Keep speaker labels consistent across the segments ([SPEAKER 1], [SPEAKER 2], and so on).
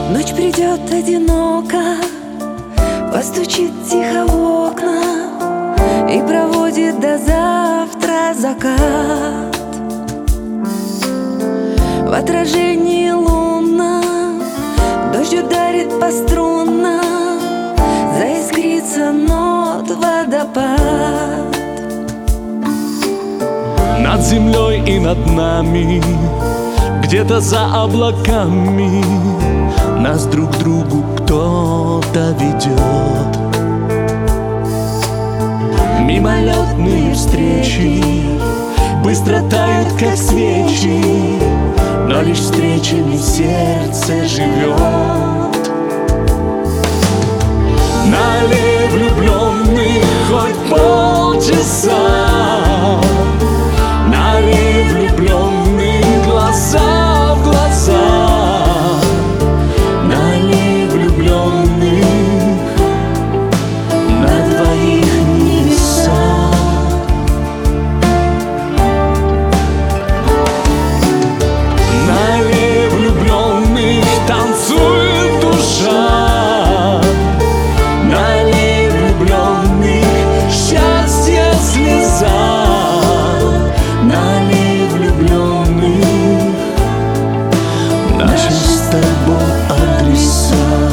[SPEAKER 1] Ночь придет одиноко, постучит тихо в окна и проводит до завтра закат. В отражении лунном дождь ударит по струнам, заискрится нот водопад.
[SPEAKER 2] Над землей и над нами, где-то за облаками, нас друг к другу кто-то ведет. Мимолетные встречи быстро тают, как свечи, но лишь встречами сердце живет. На аллее влюбленных хоть полчаса, на аллее влюбленных глаза в глаза, на аллее влюбленных на двоих небеса. На аллее влюбленных танцует душа, на аллее влюбленных счастье слеза, на аллее влюбленных наши с тобой адреса.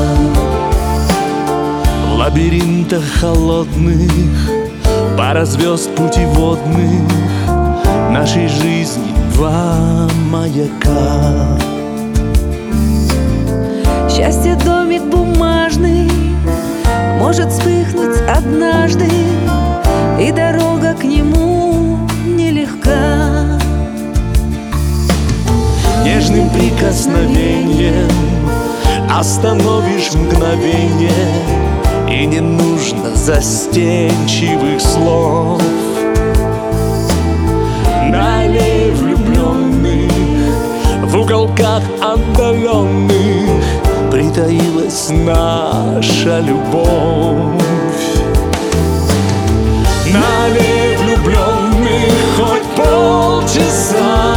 [SPEAKER 2] В лабиринтах холодных, пара звезд путеводных, нашей жизни два маяка.
[SPEAKER 1] Счастье домик бумажный может вспыхнуть однажды, и дорога к нему нелегка.
[SPEAKER 2] Нежным прикосновением остановишь мгновение, и не нужно застенчивых слов. На аллее влюбленных, в уголках отдаленных притаилась наша любовь. На аллее влюбленных хоть полчаса,